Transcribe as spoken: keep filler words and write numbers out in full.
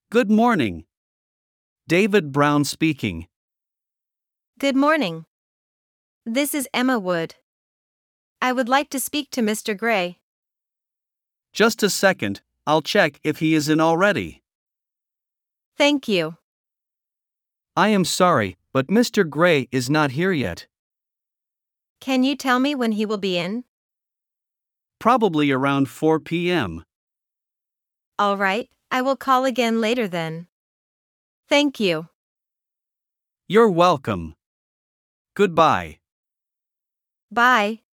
Good morning. David Brown speaking. Good morning. This is Emma Wood. I would like to speak to Mister Gray. Just a second, I'll check if he is in already. Thank you. I am sorry, but Mister Gray is not here yet. Can you tell me when he will be in? Probably around four p.m. All right, I will call again later then. Thank you. You're welcome. Goodbye. Bye.